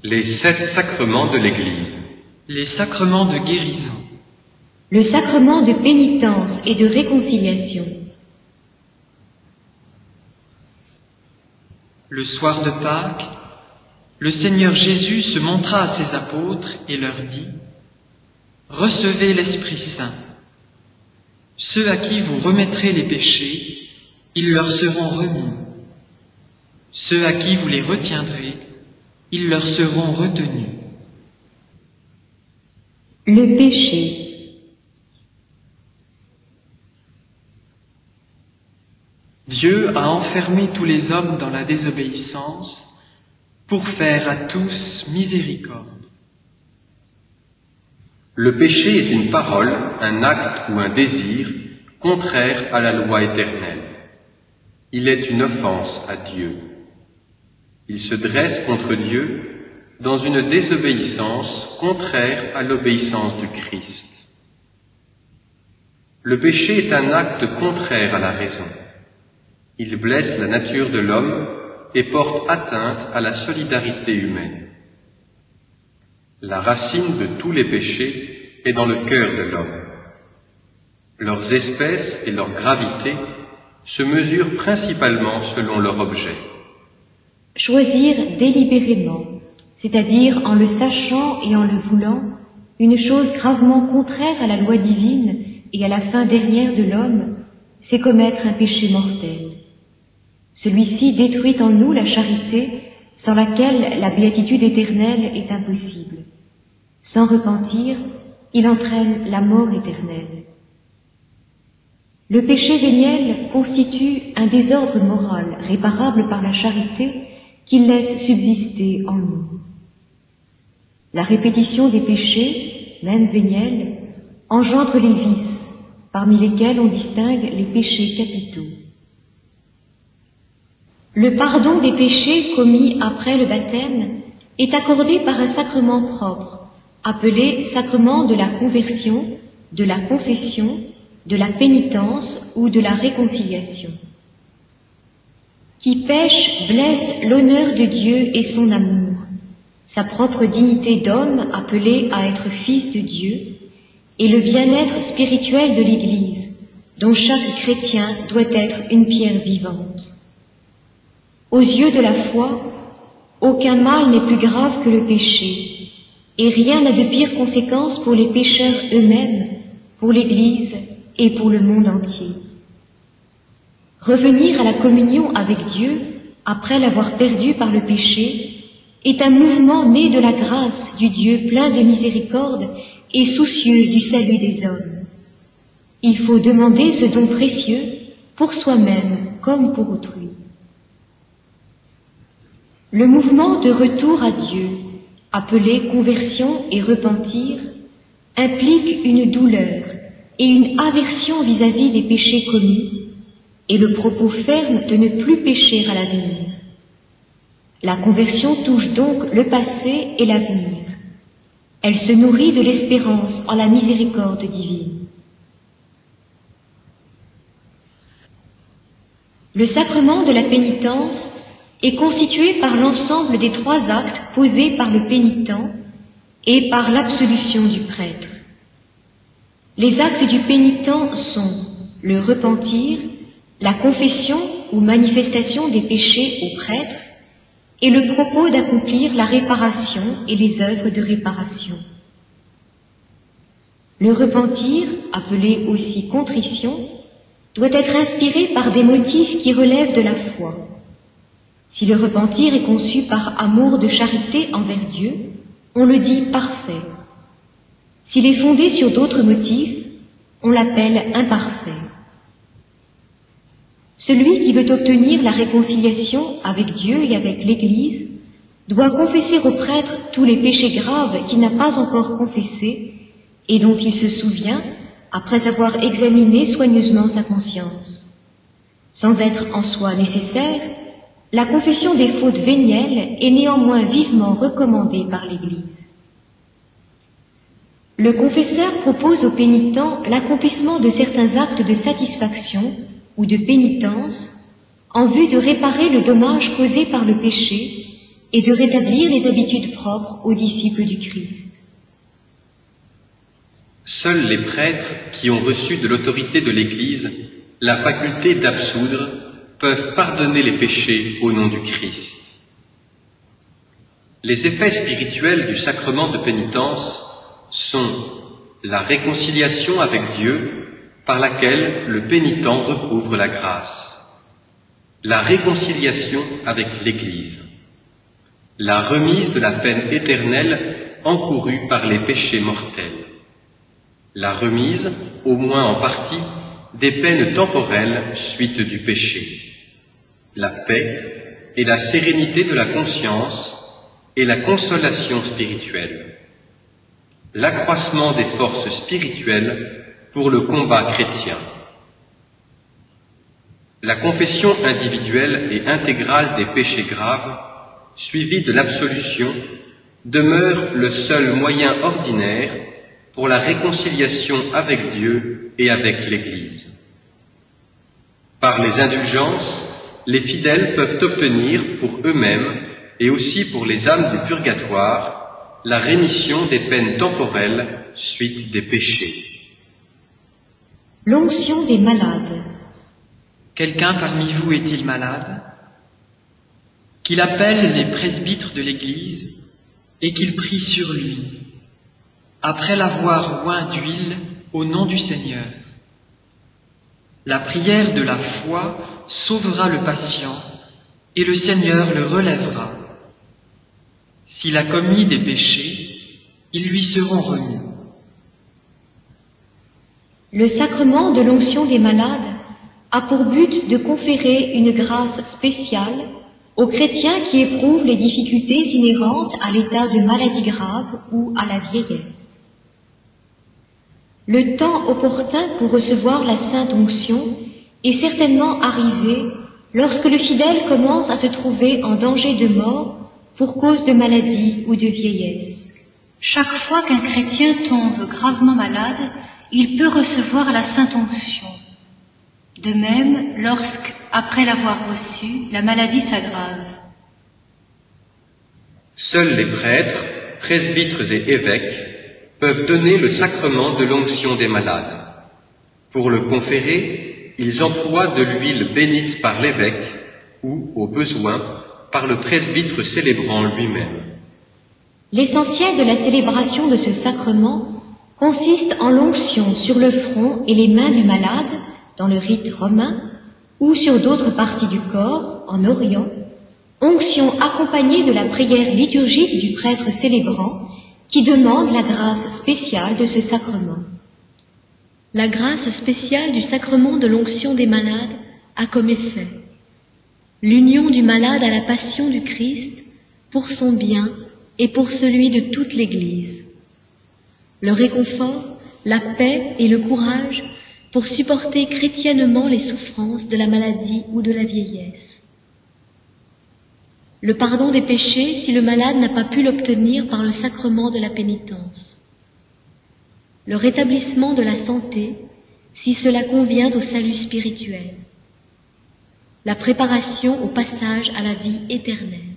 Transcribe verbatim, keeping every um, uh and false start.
Les sept sacrements de l'Église. Les sacrements de guérison. Le sacrement de pénitence et de réconciliation. Le soir de Pâques, le Seigneur Jésus se montra à ses apôtres et leur dit : « Recevez l'Esprit Saint. Ceux à qui vous remettrez les péchés, ils leur seront remis. Ceux à qui vous les retiendrez, ils leur seront retenus. » Le péché. Dieu a enfermé tous les hommes dans la désobéissance pour faire à tous miséricorde. Le péché est une parole, un acte ou un désir contraire à la loi éternelle. Il est une offense à Dieu. Il se dresse contre Dieu dans une désobéissance contraire à l'obéissance du Christ. Le péché est un acte contraire à la raison. Il blesse la nature de l'homme et porte atteinte à la solidarité humaine. La racine de tous les péchés est dans le cœur de l'homme. Leurs espèces et leur gravité se mesurent principalement selon leur objet. Choisir délibérément, c'est-à-dire en le sachant et en le voulant, une chose gravement contraire à la loi divine et à la fin dernière de l'homme, c'est commettre un péché mortel. Celui-ci détruit en nous la charité, sans laquelle la béatitude éternelle est impossible. Sans repentir, il entraîne la mort éternelle. Le péché véniel constitue un désordre moral réparable par la charité qu'il laisse subsister en nous. La répétition des péchés, même véniels, engendre les vices, parmi lesquels on distingue les péchés capitaux. Le pardon des péchés commis après le baptême est accordé par un sacrement propre, appelé sacrement de la conversion, de la confession, de la pénitence ou de la réconciliation. Qui pêche blesse l'honneur de Dieu et son amour, sa propre dignité d'homme appelé à être fils de Dieu, et le bien-être spirituel de l'Église, dont chaque chrétien doit être une pierre vivante. Aux yeux de la foi, aucun mal n'est plus grave que le péché, et rien n'a de pire conséquence pour les pécheurs eux-mêmes, pour l'Église et pour le monde entier. Revenir à la communion avec Dieu, après l'avoir perdu par le péché, est un mouvement né de la grâce du Dieu plein de miséricorde et soucieux du salut des hommes. Il faut demander ce don précieux pour soi-même comme pour autrui. Le mouvement de retour à Dieu, appelé conversion et repentir, implique une douleur et une aversion vis-à-vis des péchés commis, et le propos ferme de ne plus pécher à l'avenir. La conversion touche donc le passé et l'avenir. Elle se nourrit de l'espérance en la miséricorde divine. Le sacrement de la pénitence est constitué par l'ensemble des trois actes posés par le pénitent et par l'absolution du prêtre. Les actes du pénitent sont le repentir, la confession ou manifestation des péchés au prêtre et le propos d'accomplir la réparation et les œuvres de réparation. Le repentir, appelé aussi contrition, doit être inspiré par des motifs qui relèvent de la foi. Si le repentir est conçu par amour de charité envers Dieu, on le dit parfait. S'il est fondé sur d'autres motifs, on l'appelle imparfait. Celui qui veut obtenir la réconciliation avec Dieu et avec l'Église doit confesser au prêtre tous les péchés graves qu'il n'a pas encore confessés et dont il se souvient après avoir examiné soigneusement sa conscience. Sans être en soi nécessaire, la confession des fautes vénielles est néanmoins vivement recommandée par l'Église. Le confesseur propose au pénitent l'accomplissement de certains actes de satisfaction ou de pénitence en vue de réparer le dommage causé par le péché et de rétablir les habitudes propres aux disciples du Christ. Seuls les prêtres qui ont reçu de l'autorité de l'Église la faculté d'absoudre peuvent pardonner les péchés au nom du Christ. Les effets spirituels du sacrement de pénitence sont la réconciliation avec Dieu par laquelle le pénitent recouvre la grâce, la réconciliation avec l'Église, la remise de la peine éternelle encourue par les péchés mortels, la remise, au moins en partie, des peines temporelles suite du péché, la paix et la sérénité de la conscience et la consolation spirituelle, l'accroissement des forces spirituelles pour le combat chrétien. La confession individuelle et intégrale des péchés graves, suivie de l'absolution, demeure le seul moyen ordinaire pour la réconciliation avec Dieu et avec l'Église. Par les indulgences, les fidèles peuvent obtenir pour eux-mêmes et aussi pour les âmes du purgatoire la rémission des peines temporelles suite des péchés. L'onction des malades. Quelqu'un parmi vous est-il malade? Qu'il appelle les presbytres de l'Église et qu'il prie sur lui, après l'avoir oint d'huile au nom du Seigneur. La prière de la foi sauvera le patient et le Seigneur le relèvera. S'il a commis des péchés, ils lui seront remis. Le sacrement de l'onction des malades a pour but de conférer une grâce spéciale aux chrétiens qui éprouvent les difficultés inhérentes à l'état de maladie grave ou à la vieillesse. Le temps opportun pour recevoir la sainte onction est certainement arrivé lorsque le fidèle commence à se trouver en danger de mort pour cause de maladie ou de vieillesse. Chaque fois qu'un chrétien tombe gravement malade, il peut recevoir la sainte onction. De même, lorsque, après l'avoir reçue, la maladie s'aggrave. Seuls les prêtres, presbytres et évêques peuvent donner le sacrement de l'onction des malades. Pour le conférer, ils emploient de l'huile bénite par l'évêque ou, au besoin, par le presbytre célébrant lui-même. L'essentiel de la célébration de ce sacrement consiste en l'onction sur le front et les mains du malade, dans le rite romain, ou sur d'autres parties du corps, en Orient, onction accompagnée de la prière liturgique du prêtre célébrant, qui demande la grâce spéciale de ce sacrement. La grâce spéciale du sacrement de l'onction des malades a comme effet l'union du malade à la passion du Christ pour son bien et pour celui de toute l'Église, le réconfort, la paix et le courage pour supporter chrétiennement les souffrances de la maladie ou de la vieillesse, le pardon des péchés si le malade n'a pas pu l'obtenir par le sacrement de la pénitence, le rétablissement de la santé si cela convient au salut spirituel, la préparation au passage à la vie éternelle.